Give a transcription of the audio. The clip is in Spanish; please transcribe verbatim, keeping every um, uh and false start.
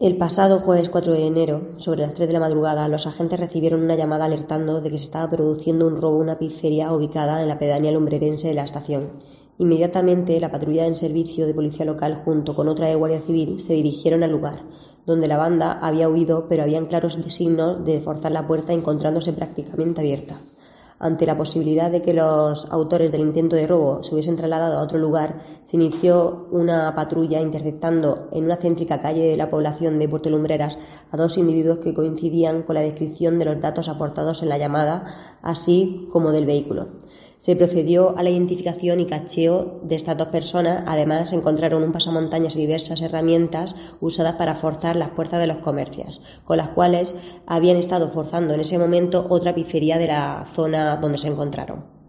El pasado jueves cuatro de enero, sobre las tres de la madrugada, los agentes recibieron una llamada alertando de que se estaba produciendo un robo en una pizzería ubicada en la pedanía lumbrerense de la estación. Inmediatamente, la patrulla en servicio de policía local junto con otra de Guardia Civil se dirigieron al lugar, donde la banda había huido, pero habían claros signos de forzar la puerta encontrándose prácticamente abierta. Ante la posibilidad de que los autores del intento de robo se hubiesen trasladado a otro lugar, se inició una patrulla interceptando en una céntrica calle de la población de Puerto Lumbreras a dos individuos que coincidían con la descripción de los datos aportados en la llamada, así como del vehículo. Se procedió a la identificación y cacheo de estas dos personas. Además, se encontraron un pasamontañas y diversas herramientas usadas para forzar las puertas de los comercios, con las cuales habían estado forzando en ese momento otra pizzería de la zona donde se encontraron.